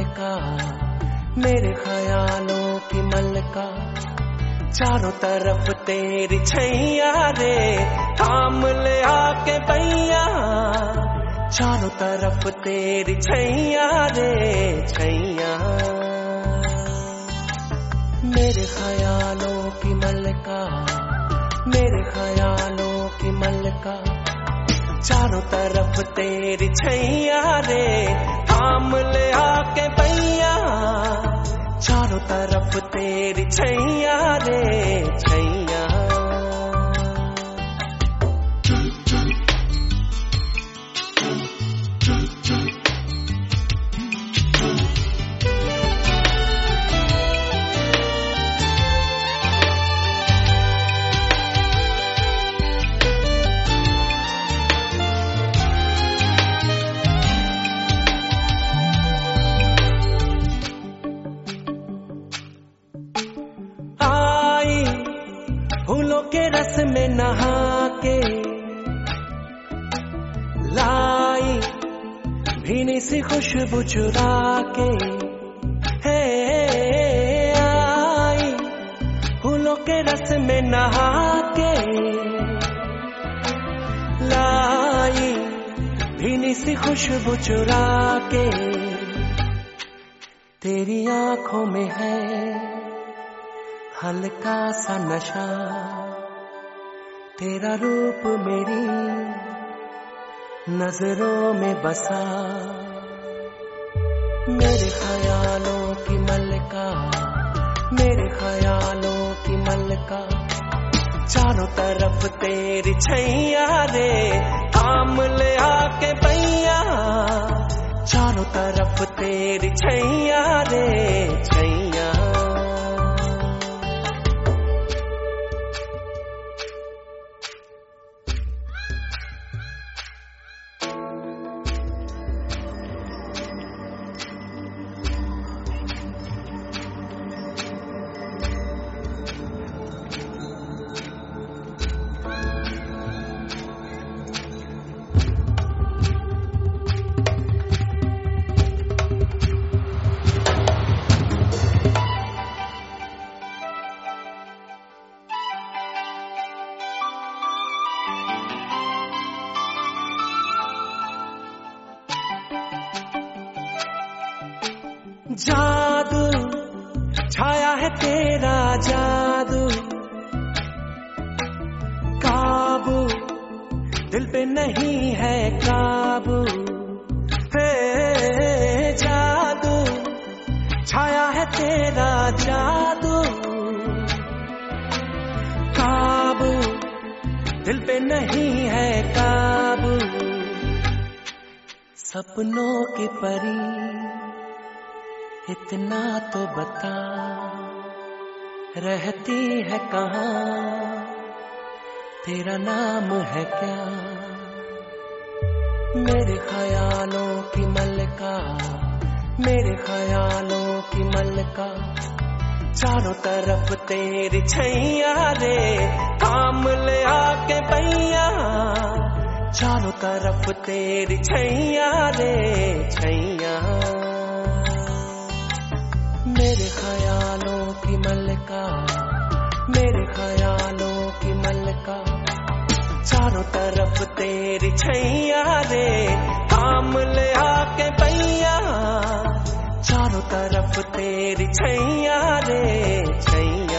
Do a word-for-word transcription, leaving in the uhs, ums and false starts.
मलका, मेरे ख्यालों की मलका, चारों तरफ तेरी छैया रे, थाम ले आके पैया, चारों तरफ तेरी छैया रे छैया। मेरे ख्यालों की मलका, मेरे ख्यालों की मलका, चारों तरफ तेरी छैया रे, थाम ले आके पैया, चारों तरफ तेरी छैया रे छैया। फूलों के रस में नहा के लाई भीनी सी खुशबू चुरा के, है आई फूलों के रस में नहा के लाई भीनी सी खुशबू चुरा के। तेरी आंखों में है हल्का सा नशा, तेरा रूप मेरी नजरों में बसा। मेरे ख्यालों की मलका, मेरे ख्यालों की मलका, चारों तरफ तेरी छैया रे, थाम ले आके पैया, चारों तरफ तेरी छैया रे छैया। जादू छाया है तेरा जादू, काबू दिल पे नहीं है काबू, है जादू छाया है तेरा जादू, काबू दिल पे नहीं है काबू। सपनों की परी इतना तो बता, रहती है कहाँ, तेरा नाम है क्या? मेरे ख्यालों की मलका, मेरे ख्यालों की मलका, चारों तरफ तेरी छैया रे, थाम ले आके पैया, चारों तरफ तेरी छैया रे छैया। मेरे ख्यालों की मलका, मेरे ख्यालों की मलका, चारों तरफ तेरी छैया रे, थाम ले आके पैया, चारों तरफ तेरी छैया रे छैया।